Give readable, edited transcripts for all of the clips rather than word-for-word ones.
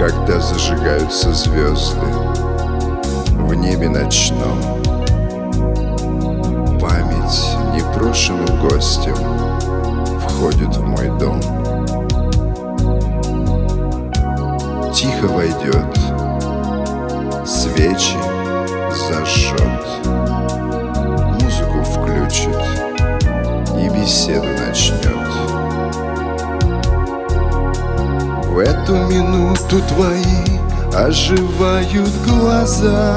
когда зажигаются звезды в небе ночном. Память непрошенным гостем входит в мой дом. Тихо войдет, свечи зажжет, музыку включит и беседу начнет. В эту минуту твои оживают глаза,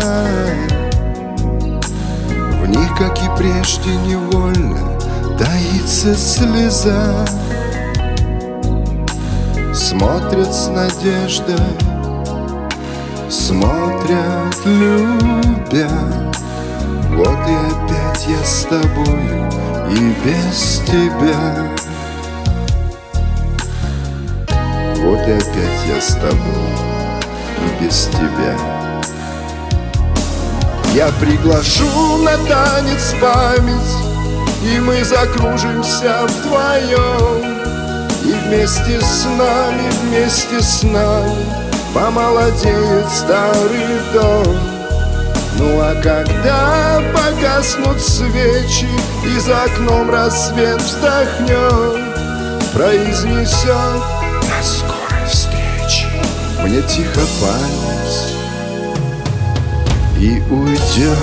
в них, как и прежде, невольно таится слеза. Смотрят с надеждой, смотрят, любя. Вот и опять я с тобою и без тебя. Вот и опять я с тобой и без тебя. Я приглашу на танец память, и мы закружимся вдвоем. И вместе с нами помолодеет старый дом. Ну а когда погаснут свечи и за окном рассвет вздохнет, произнесет: до скорой встречи, мне тихо память и уйдет.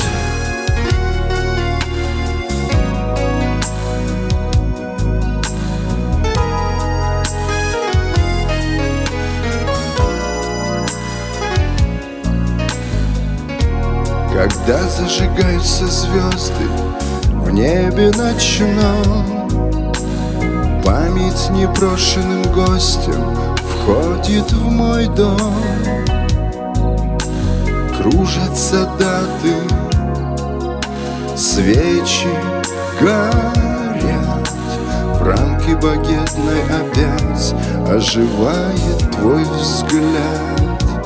Когда зажигаются звезды в небе ночном, память непрошенным гостем входит в мой дом. Кружатся даты, свечи горят, в рамке багетной опять оживает твой взгляд.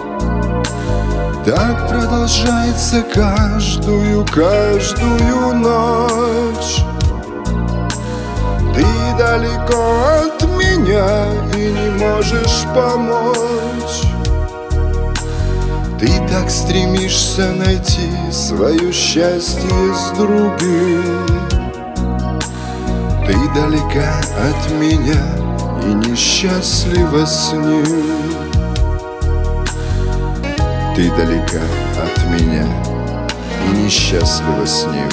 Так продолжается каждую ночь. Ты далеко от меня и не можешь помочь. Ты так стремишься найти свое счастье с другим. Ты далека от меня и несчастлива с ним. Ты далека от меня и несчастлива с ним.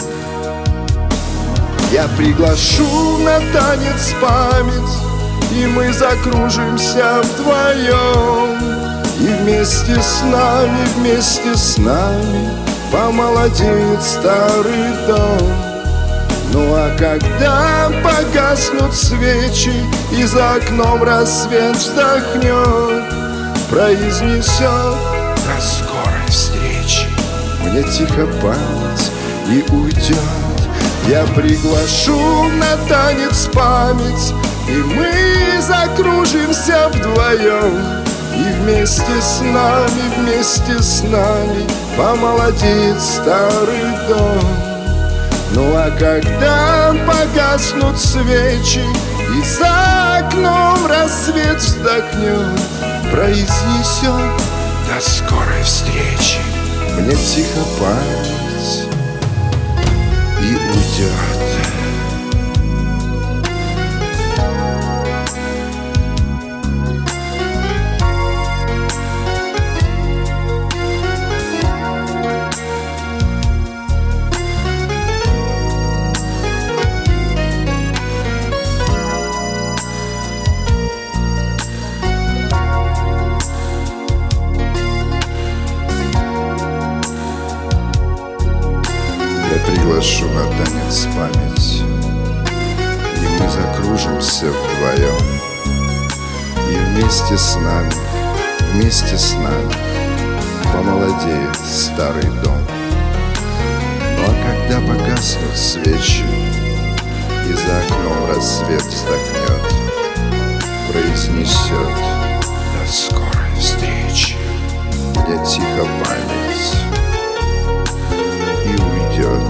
Я приглашу на танец память, и мы закружимся вдвоем. И вместе с нами помолодеет старый дом. Ну а когда погаснут свечи и за окном рассвет вздохнет, произнесет: до скорой встречи, мне тихо память и уйдет. Я приглашу на танец память, и мы закружимся вдвоем. И вместе с нами помолодеет старый дом. Ну а когда погаснут свечи и за окном рассвет вздохнет, произнесет: до скорой встречи, мне тихо память и уйдет. Я приглашу на танец память, и мы закружимся вдвоем. И вместе с нами помолодеет старый дом. Ну а когда погаснут свечи и за окном рассвет вздохнет, произнесет: до скорой встречи, мне тихо память и уйдет.